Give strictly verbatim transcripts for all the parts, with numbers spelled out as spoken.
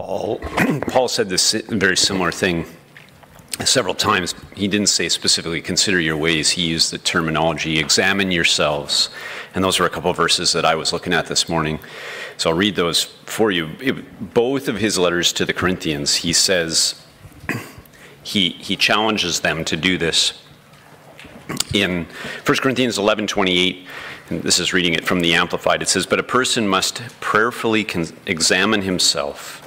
Paul, Paul said this very similar thing several times. He didn't say specifically, consider your ways. He used the terminology, examine yourselves. And those were a couple of verses that I was looking at this morning. So I'll read those for you. It, both of his letters to the Corinthians, he says, he, he challenges them to do this. In First Corinthians eleven twenty-eight, and this is reading it from the Amplified, it says, but a person must prayerfully con- examine himself.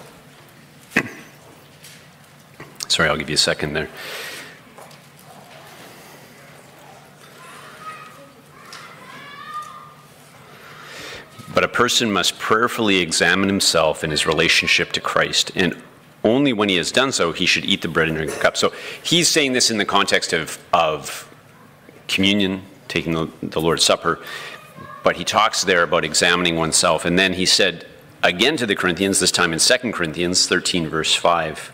Sorry, I'll give you a second there. But a person must prayerfully examine himself in his relationship to Christ, and only when he has done so, he should eat the bread and drink the cup. So he's saying this in the context of, of communion, taking the, the Lord's Supper, but he talks there about examining oneself. And then he said again to the Corinthians, this time in Second Corinthians thirteen, verse five,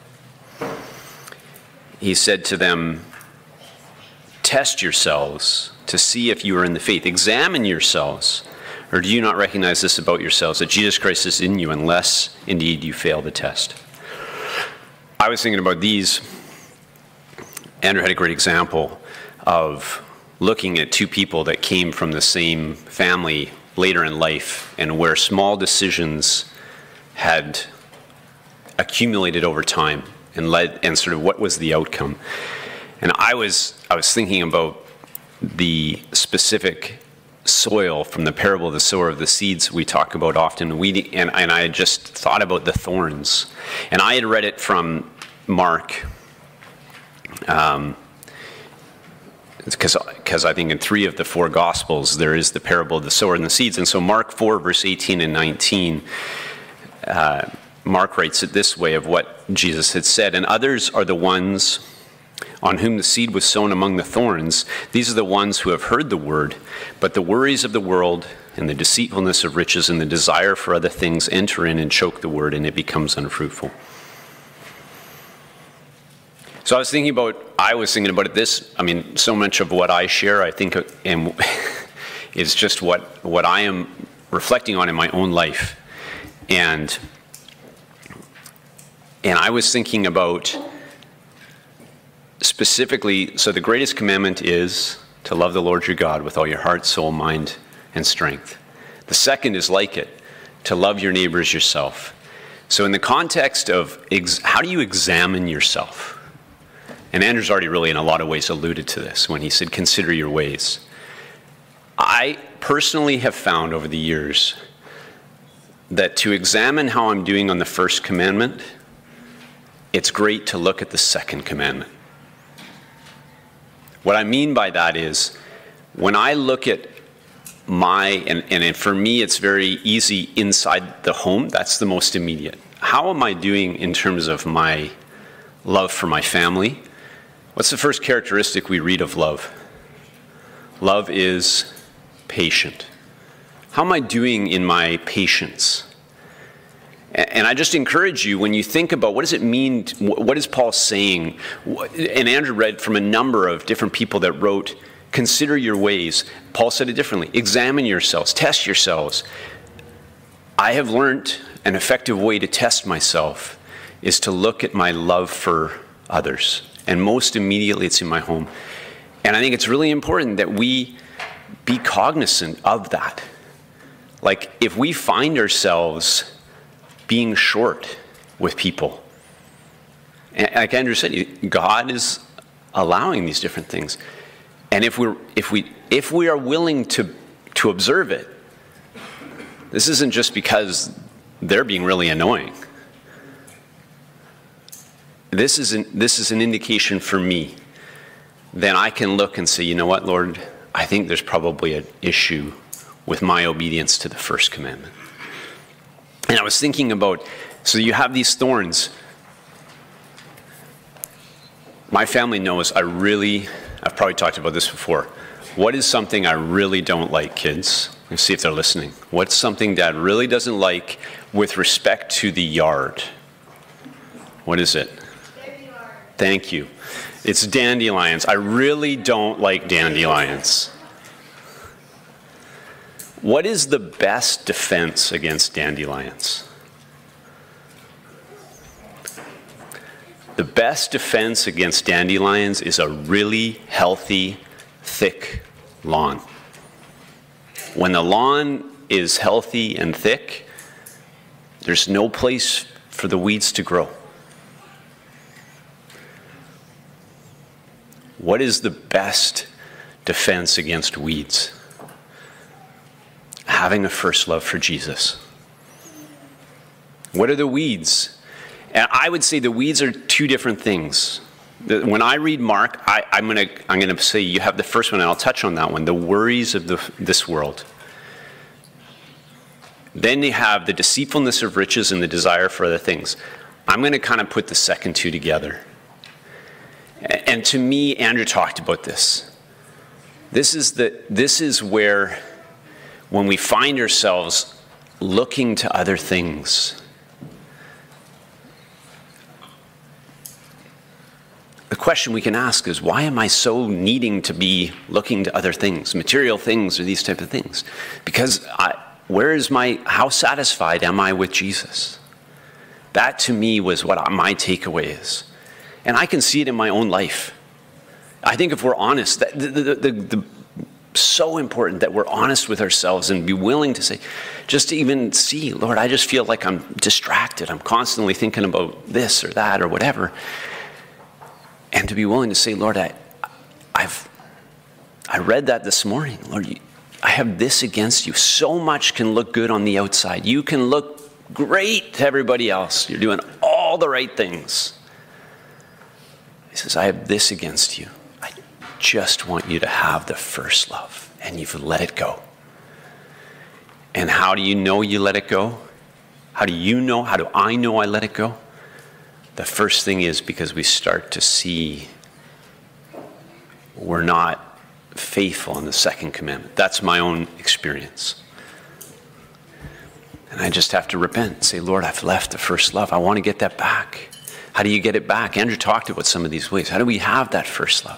he said to them, test yourselves to see if you are in the faith. Examine yourselves. Or do you not recognize this about yourselves, that Jesus Christ is in you, unless indeed you fail the test? I was thinking about these. Andrew had a great example of looking at two people that came from the same family later in life, and where small decisions had accumulated over time and led, and sort of what was the outcome. And I was I was thinking about the specific soil from the parable of the sower of the seeds we talk about often. We, and, and I had just thought about the thorns. And I had read it from Mark, um, because because I think in three of the four Gospels there is the parable of the sower and the seeds. And so Mark four, verse eighteen and nineteen, uh, Mark writes it this way of what Jesus had said, and others are the ones on whom the seed was sown among the thorns. These are the ones who have heard the word, but the worries of the world and the deceitfulness of riches and the desire for other things enter in and choke the word, and it becomes unfruitful. So I was thinking about, I was thinking about it this, I mean, so much of what I share, I think, and is just what, what I am reflecting on in my own life. And, and I was thinking about specifically, so the greatest commandment is to love the Lord your God with all your heart, soul, mind, and strength. The second is like it, to love your neighbors yourself. So in the context of ex- how do you examine yourself? And Andrew's already really in a lot of ways alluded to this when he said, consider your ways. I personally have found over the years that to examine how I'm doing on the first commandment, it's great to look at the second commandment. What I mean by that is, when I look at my, and, and for me it's very easy inside the home, that's the most immediate. How am I doing in terms of my love for my family? What's the first characteristic we read of love? Love is patient. How am I doing in my patience? And I just encourage you, when you think about what does it mean, to, what is Paul saying? And Andrew read from a number of different people that wrote, consider your ways. Paul said it differently. Examine yourselves, test yourselves. I have learned an effective way to test myself is to look at my love for others. And most immediately it's in my home. And I think it's really important that we be cognizant of that. Like, if we find ourselves being short with people, and like Andrew said, God is allowing these different things. And if we're if we if we are willing to to observe it, this isn't just because they're being really annoying. This is an, this is an indication for me. Then I can look and say, you know what, Lord, I think there's probably an issue with my obedience to the first commandment. And I was thinking about, so you have these thorns. My family knows I really, I've probably talked about this before. What is something I really don't like, kids? Let's see if they're listening. What's something Dad really doesn't like with respect to the yard? What is it? Thank you. It's dandelions. I really don't like dandelions. What is the best defense against dandelions? The best defense against dandelions is a really healthy, thick lawn. When the lawn is healthy and thick, there's no place for the weeds to grow. What is the best defense against weeds? Having a first love for Jesus. What are the weeds? And I would say the weeds are two different things. When I read Mark, I, I'm going to I'm going to say you have the first one, and I'll touch on that one, the worries of the, this world. Then you have the deceitfulness of riches and the desire for other things. I'm going to kind of put the second two together. And to me, Andrew talked about this. This is the this is where, when we find ourselves looking to other things, the question we can ask is, why am I so needing to be looking to other things, material things or these type of things? Because I, where is my, how satisfied am I with Jesus? That to me was what my takeaway is. And I can see it in my own life. I think if we're honest, that the, the, the, the so important that we're honest with ourselves and be willing to say, just to even see, Lord, I just feel like I'm distracted. I'm constantly thinking about this or that or whatever. And to be willing to say, Lord, I, I've, I read that this morning. Lord, you, I have this against you. So much can look good on the outside. You can look great to everybody else. You're doing all the right things. He says, I have this against you. I just want you to have the first love, and you've let it go. And how do you know you let it go? How do you know? How do I know I let it go? The first thing is because we start to see we're not faithful in the second commandment. That's my own experience. And I just have to repent and say, Lord, I've left the first love. I want to get that back. How do you get it back? Andrew talked about some of these ways. How do we have that first love?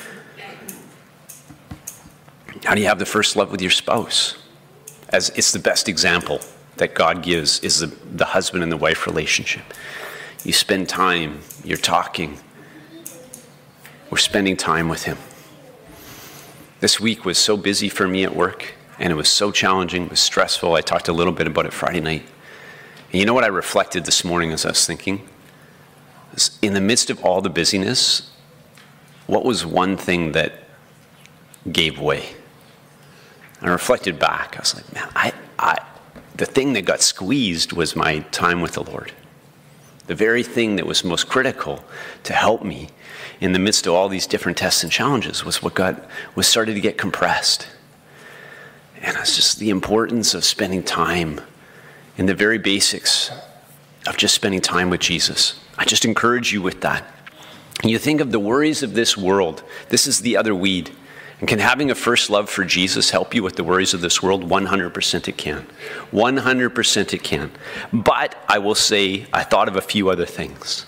How do you have the first love with your spouse? As it's the best example that God gives is the, the husband and the wife relationship. You spend time, you're talking. We're spending time with him. This week was so busy for me at work, and it was so challenging, it was stressful. I talked a little bit about it Friday night. And you know what I reflected this morning as I was thinking? In the midst of all the busyness, what was one thing that gave way? And I reflected back. I was like, man, I, I, the thing that got squeezed was my time with the Lord. The very thing that was most critical to help me in the midst of all these different tests and challenges was what got was started to get compressed. And it's just the importance of spending time in the very basics of just spending time with Jesus. I just encourage you with that. You think of the worries of this world. This is the other weed. And can having a first love for Jesus help you with the worries of this world? one hundred percent it can. one hundred percent it can. But I will say, I thought of a few other things.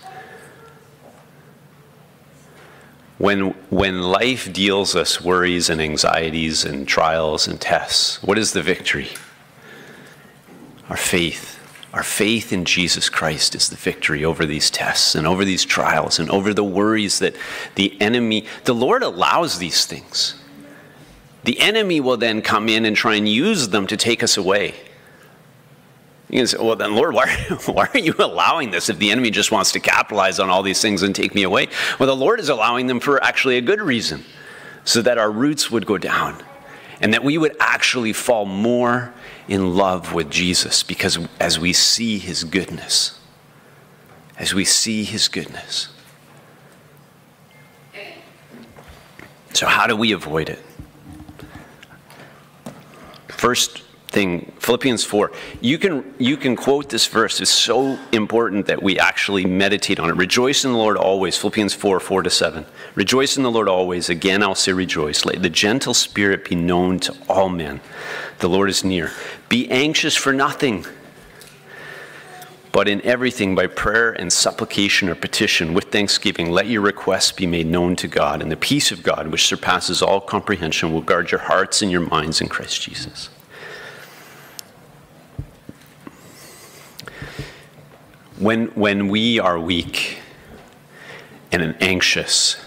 When, when life deals us worries and anxieties and trials and tests, what is the victory? Our faith. Our faith in Jesus Christ is the victory over these tests and over these trials and over the worries that the enemy, the Lord allows these things. The enemy will then come in and try and use them to take us away. You can say, well then Lord, why, why are you allowing this if the enemy just wants to capitalize on all these things and take me away? Well, the Lord is allowing them for actually a good reason, so that our roots would go down and that we would actually fall more in love with Jesus, because as we see his goodness, as we see his goodness. So how do we avoid it? First thing, Philippians four. You can you can quote this verse. It's so important that we actually meditate on it. Rejoice in the Lord always. Philippians four, four to seven. Rejoice in the Lord always. Again, I'll say rejoice. Let the gentle spirit be known to all men. The Lord is near. Be anxious for nothing, but in everything by prayer and supplication or petition with thanksgiving, let your requests be made known to God, and the peace of God, which surpasses all comprehension, will guard your hearts and your minds in Christ Jesus. When, when we are weak, and an anxious,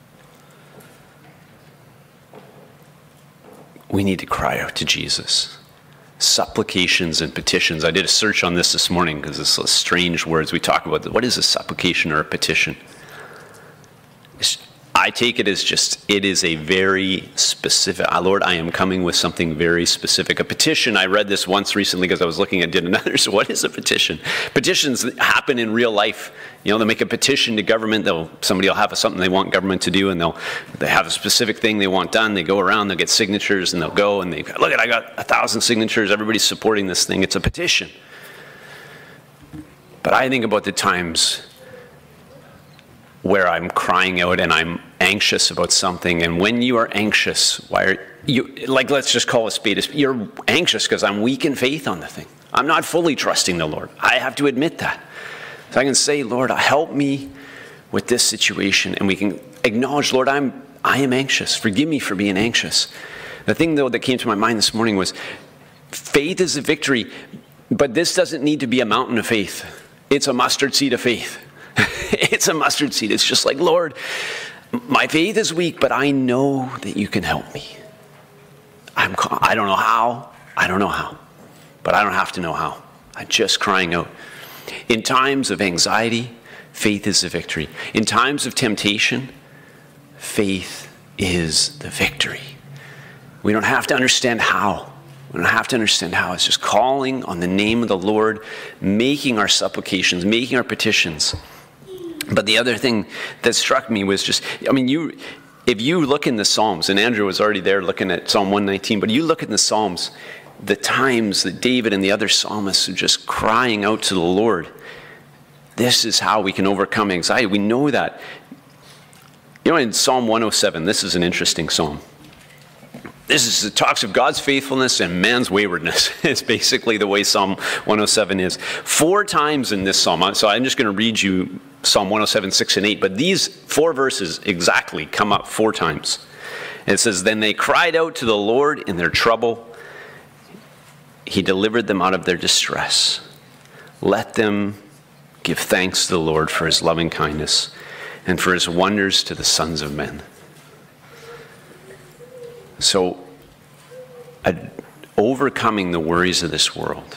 we need to cry out to Jesus. Supplications and petitions. I did a search on this this morning because it's strange words we talk about. What is a supplication or a petition? It's, I take it as just, it is a very specific, ah, Lord, I am coming with something very specific. A petition, I read this once recently because I was looking at did another. So what is a petition? Petitions happen in real life. You know, they'll make a petition to government. They'll somebody will have something they want government to do, and they'll they have a specific thing they want done. They go around, they'll get signatures, and they'll go and they look at I got a thousand signatures. Everybody's supporting this thing. It's a petition. But I think about the times where I'm crying out and I'm anxious about something. And when you are anxious, why are you, like, let's just call a spade a spade. You're anxious because I'm weak in faith on the thing. I'm not fully trusting the Lord. I have to admit that. So I can say, Lord, help me with this situation. And we can acknowledge, Lord, I'm, I am anxious. Forgive me for being anxious. The thing, though, that came to my mind this morning was faith is a victory, but this doesn't need to be a mountain of faith. It's a mustard seed of faith. It's a mustard seed. It's just like, Lord, my faith is weak, but I know that you can help me. I'm, I don't know how. I don't know how. But I don't have to know how. I'm just crying out. In times of anxiety, faith is the victory. In times of temptation, faith is the victory. We don't have to understand how. We don't have to understand how. It's just calling on the name of the Lord, making our supplications, making our petitions. But the other thing that struck me was just, I mean, you, if you look in the Psalms, and Andrew was already there looking at Psalm one nineteen, but you look at the Psalms, the times that David and the other psalmists are just crying out to the Lord. This is how we can overcome anxiety. We know that. You know, in Psalm one oh seven, this is an interesting psalm. This is, it talks of God's faithfulness and man's waywardness. It's basically the way Psalm one oh seven is. Four times in this psalm, so I'm just going to read you Psalm one oh seven, six and eight, but these four verses exactly come up four times. And it says, then they cried out to the Lord in their trouble. He delivered them out of their distress. Let them give thanks to the Lord for his loving kindness and for his wonders to the sons of men. So, uh, overcoming the worries of this world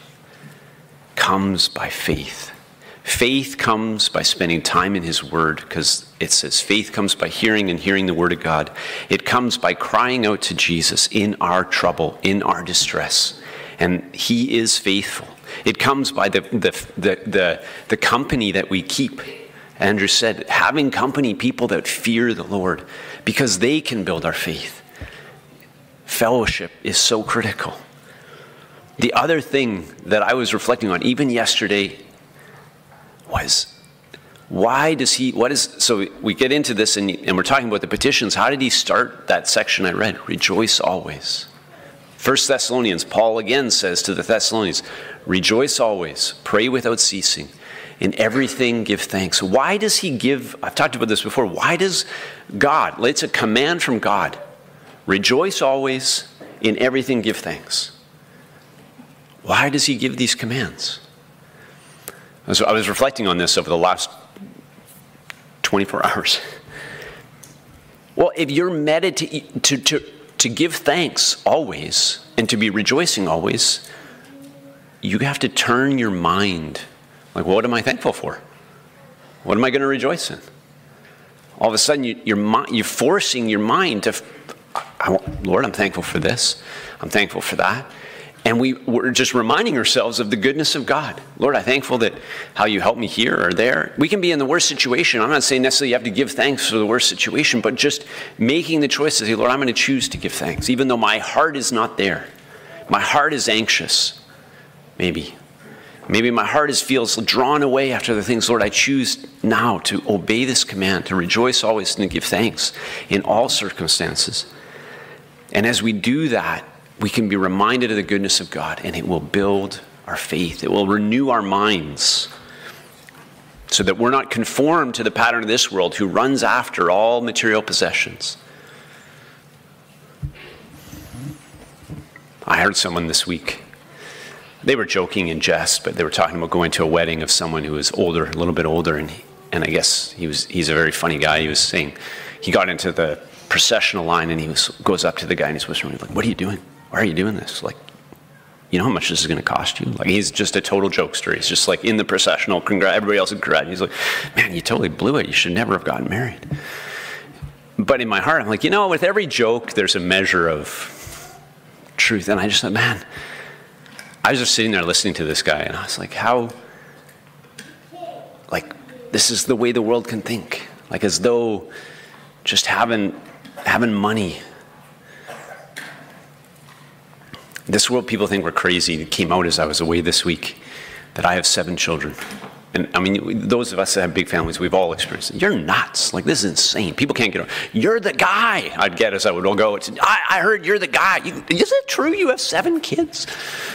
comes by faith. Faith comes by spending time in his word, because it says faith comes by hearing and hearing the word of God. It comes by crying out to Jesus in our trouble, in our distress. And he is faithful. It comes by the, the, the, the, the company that we keep. Andrew said, having company, people that fear the Lord, because they can build our faith. Fellowship is so critical. The other thing that I was reflecting on, even yesterday, was why does he, what is, so we get into this and, and we're talking about the petitions. How did he start that section I read? Rejoice always. First Thessalonians, Paul again says to the Thessalonians, rejoice always, pray without ceasing, in everything give thanks. Why does he give, I've talked about this before, why does God, it's a command from God, rejoice always, in everything give thanks. Why does he give these commands? So I was reflecting on this over the last twenty-four hours. Well, if you're meditating to, to, to give thanks always and to be rejoicing always, you have to turn your mind. Like, what am I thankful for? What am I going to rejoice in? All of a sudden, you, you're, you're forcing your mind to, I, Lord, I'm thankful for this. I'm thankful for that. And we, we're just reminding ourselves of the goodness of God. Lord, I'm thankful that how you help me here or there. We can be in the worst situation. I'm not saying necessarily you have to give thanks for the worst situation, but just making the choice to say, Lord, I'm going to choose to give thanks, even though my heart is not there. My heart is anxious, maybe. Maybe my heart is, feels drawn away after the things. Lord, I choose now to obey this command, to rejoice always and to give thanks in all circumstances. And as we do that, we can be reminded of the goodness of God, and it will build our faith. It will renew our minds so that we're not conformed to the pattern of this world who runs after all material possessions. I heard someone this week. They were joking in jest, but they were talking about going to a wedding of someone who was older, a little bit older, and he, and I guess he was he's a very funny guy. He was saying, he got into the processional line and he was goes up to the guy and he's whispering, like, what are you doing? Why are you doing this? Like, you know how much this is going to cost you? Like, he's just a total jokester. He's just like in the processional, congrat, everybody else is congrat. He's like, man, you totally blew it. You should never have gotten married. But in my heart, I'm like, you know, with every joke, there's a measure of truth. And I just thought, man, I was just sitting there listening to this guy, and I was like, how, like, this is the way the world can think. Like, as though just having, having money. This world, people think we're crazy. It came out as I was away this week that I have seven children. And I mean, those of us that have big families, we've all experienced it. You're nuts. Like, this is insane. People can't get over. You're the guy. I'd get as I would all go. It's, I, I heard you're the guy. You, is it true you have seven kids?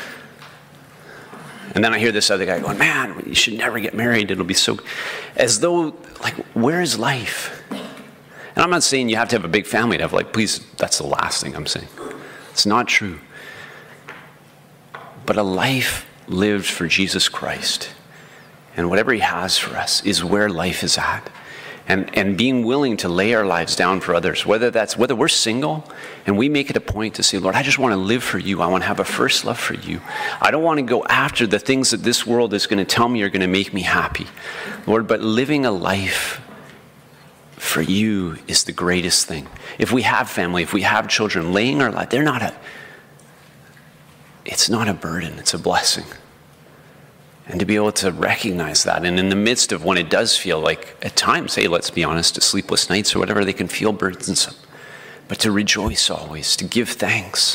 And then I hear this other guy going, man, you should never get married. It'll be so, as though, like, where is life? And I'm not saying you have to have a big family to have, like, please, that's the last thing I'm saying. It's not true. But a life lived for Jesus Christ and whatever he has for us is where life is at. And and being willing to lay our lives down for others, whether that's whether we're single and we make it a point to say, Lord, I just want to live for you. I want to have a first love for you. I don't want to go after the things that this world is going to tell me are going to make me happy, Lord, but living a life for you is the greatest thing. If we have family, if we have children, laying our life, they're not a, it's not a burden, it's a blessing. And to be able to recognize that, and in the midst of when it does feel like, at times, hey, let's be honest, sleepless nights or whatever, they can feel burdensome. But to rejoice always, to give thanks,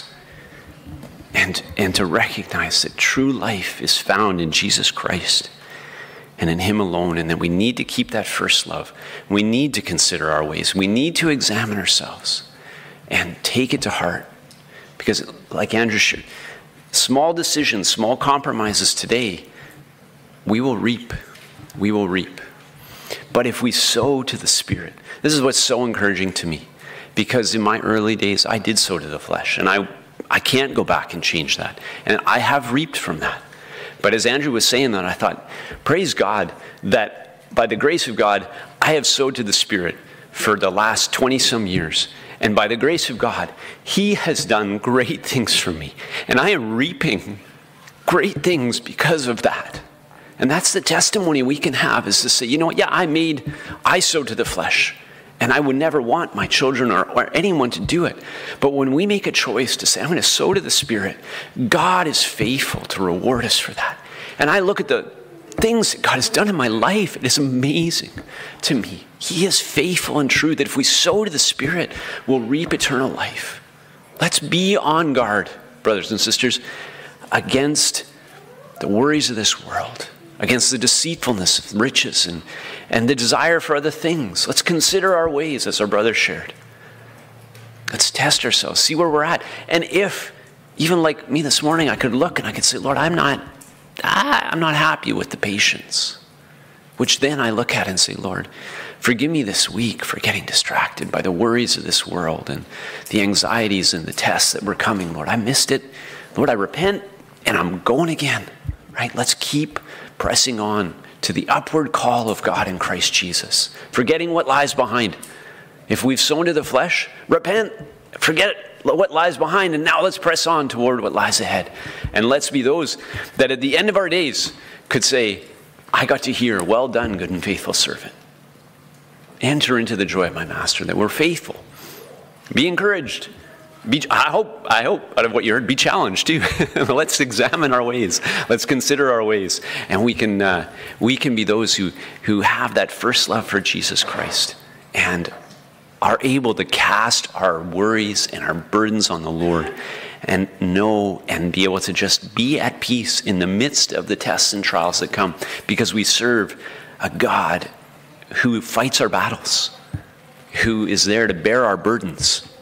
and, and to recognize that true life is found in Jesus Christ and in him alone, and that we need to keep that first love. We need to consider our ways. We need to examine ourselves and take it to heart. Because like Andrew shared, small decisions, small compromises today, we will reap. We will reap. But if we sow to the Spirit, this is what's so encouraging to me. Because in my early days, I did sow to the flesh. And I, I can't go back and change that. And I have reaped from that. But as Andrew was saying that, I thought, praise God that by the grace of God, I have sowed to the Spirit for the last twenty-some years. And by the grace of God, he has done great things for me. And I am reaping great things because of that. And that's the testimony we can have, is to say, you know what, yeah, I made, I sowed to the flesh. And I would never want my children or, or anyone to do it. But when we make a choice to say, I'm going to sow to the Spirit, God is faithful to reward us for that. And I look at the things that God has done in my life. It is amazing to me. He is faithful and true that if we sow to the Spirit, we'll reap eternal life. Let's be on guard, brothers and sisters, against the worries of this world, against the deceitfulness of riches and, and the desire for other things. Let's consider our ways, as our brother shared. Let's test ourselves, see where we're at. And if, even like me this morning, I could look and I could say, Lord, I'm not, ah, I'm not happy with the patience. Which then I look at and say, Lord, forgive me this week for getting distracted by the worries of this world and the anxieties and the tests that were coming. Lord, I missed it. Lord, I repent and I'm going again. Right? Let's keep pressing on to the upward call of God in Christ Jesus, forgetting what lies behind. If we've sown to the flesh, repent, forget what lies behind, and now let's press on toward what lies ahead. And let's be those that at the end of our days could say, I got to hear, well done, good and faithful servant. Enter into the joy of my master, that we're faithful. Be encouraged. Be, I hope, I hope, out of what you heard, be challenged too. Let's examine our ways. Let's consider our ways, and we can uh, we can be those who who have that first love for Jesus Christ and are able to cast our worries and our burdens on the Lord, and know and be able to just be at peace in the midst of the tests and trials that come, because we serve a God who fights our battles, who is there to bear our burdens.